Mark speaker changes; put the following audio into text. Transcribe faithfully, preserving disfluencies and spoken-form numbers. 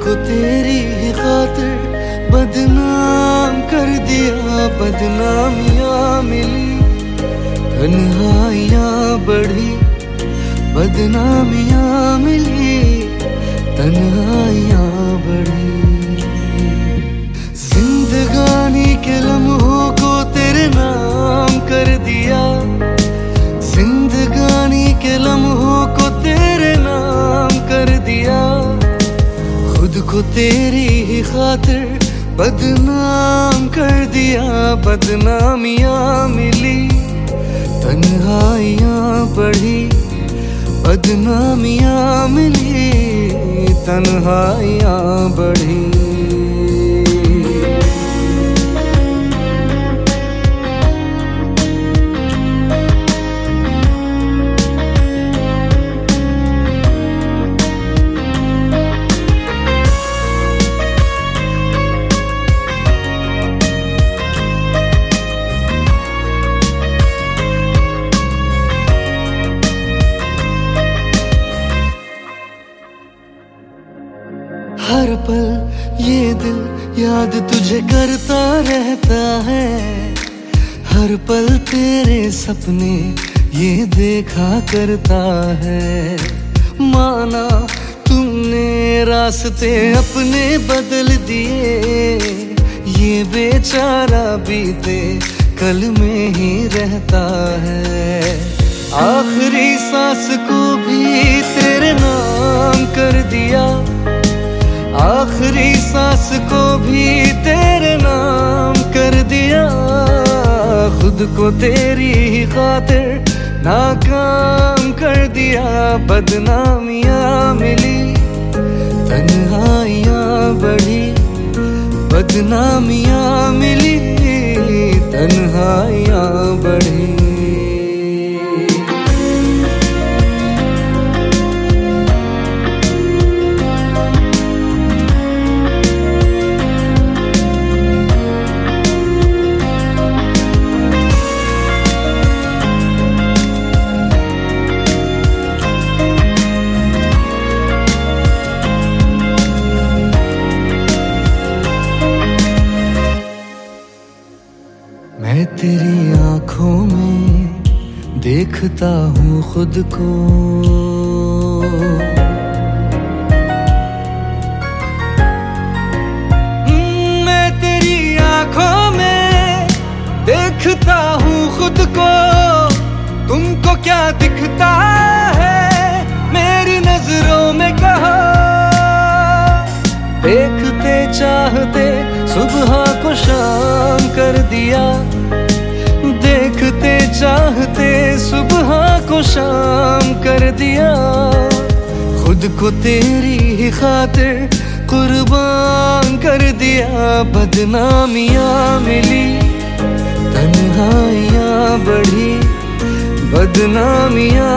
Speaker 1: को तेरी ही खातिर बदनाम कर दिया, बदनामियां मिली, तन्हाइयां बढ़ी, बदनामियां मिली, तन्हाइयां बढ़ी। जिंदगानी के लम्हों को तेरे नाम कर दिया, जिंदगानी के लम्हों को तेरे नाम कर दिया, खुद को तेरी ही खातिर बदनाम कर दिया, बदनामियां मिली, तन्हाइयां बढ़ी, बदनामियां मिली, तन्हाइयां बढ़ी। हर पल ये दिल याद तुझे करता रहता है, हर पल तेरे सपने ये देखा करता है। माना तुमने रास्ते अपने बदल दिए, ये बेचारा बीते कल में ही रहता है। आखिरी सांस को भी तेरे नाम कर दिया, आखिरी सांस को भी तेरे नाम कर दिया, खुद को तेरी ही खातिर नाकाम कर दिया, बदनामियां मिली, तन्हाइयां बढ़ी, बदनामियां मिली, तन्हाइयां बढ़ी। मैं तेरी आंखों में देखता हूँ खुद को, मैं तेरी आंखों में देखता हूँ खुद को। तुमको क्या दिखता है मेरी नजरों में कहो, देखते चाहते सुबह को शाम कर दिया, देखते चाहते सुबह को शाम कर दिया, खुद को तेरी ही खातिर कुर्बान कर दिया, बदनामियां मिली, तन्हाइयां बढ़ी, बदनामियां